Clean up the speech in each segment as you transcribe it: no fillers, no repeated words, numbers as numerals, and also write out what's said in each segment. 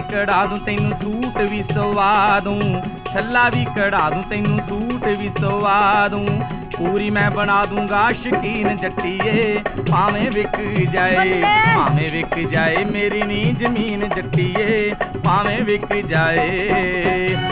कढ़ा दूं तैनू सूट भी सवा दूं, छल्ला भी कढ़ा दूं तैनू सूट भी सवा दूं। पूरी मैं बना दूंगा शकीन जट्टीए, भावें विक जाए भावें विक जाए मेरी नी जमीन जट्टीए, भावें विक जाए।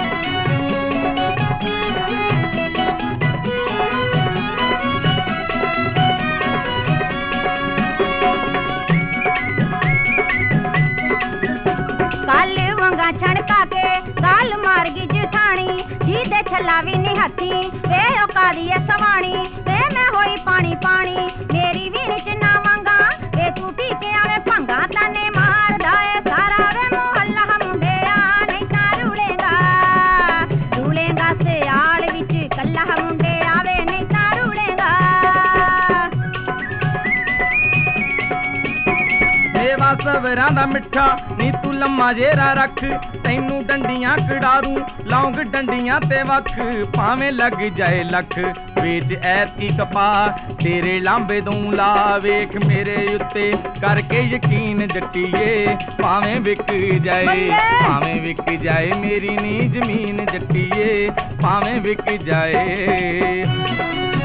छड़का के गाल मार गी जिठानी, जी दे छला भी नहीं हथी वे औकादी है सवानी। वे मैं होई पानी पानी मेरी भी निच ना मांगा, वे तू पी के आवे भंगा तने मार दाए सारा वे मोहल्ला मुंडेया नहीं ता रूलेगा रूलेगा से आल विच कल्ला मुंडे आवे नहीं ता रूलेगा। मेवा सवरां दा मिठा नी तू लम्मा जेरा रख, तैनू डंडियां कढ़ारू लौंग डंडियां ते वख, भावें लग जाए लख वेच ऐतकी कपा तेरे लांबे दूं ला। वेख मेरे उत्ते करके यकीन जट्टीए, भावें विक जाए भावें विक जाए मेरी नी जमीन जट्टीए, भावें विक जाए।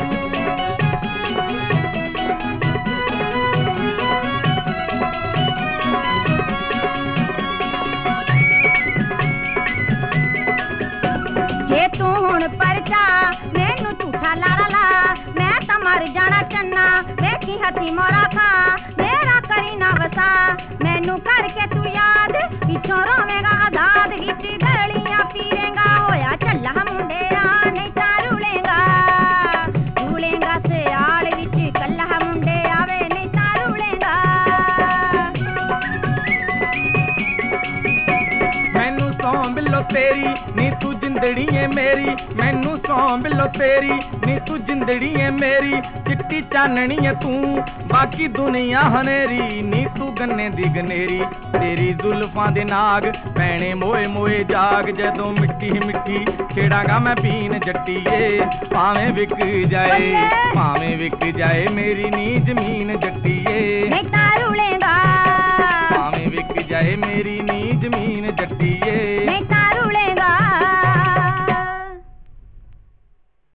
जे तू हुण परचा मैनू झूठा लारा ला, मैं तां मर जाना चन्ना देखी हथी मोरा खा। मेरा करी ना वसा मैनू करके तू याद, पिछों रोवेगा आजाद गिच गलियां पीरेगा। होया चला मुंडेया नहीं ता रूलेगा रूलेगा से आड़ विच कल्ला मुंडे आवे नहीं ता रूलेगा। मैनू सौ बिलो तेरी नी तू जिंदड़ी है मेरी, मैनू सौ बिलो तेरी नी तू जिंदड़ी है मेरी। चिट्टी चाननी है तू बाकी दुनिया हनेरी, नी तू गन्ने दी गनेरी तेरी जुल्फां दे नाग पैने मोए मोए जाग। जदों मिट्टी मिट्टी छेड़ांगा मैं पीन जट्टीए, भावें विक जाए भावें विक जाए मेरी नी जमीन जट्टीए, नहीं ता रूलेगा भावें विक जाए मेरी नी जमीन जट्टी।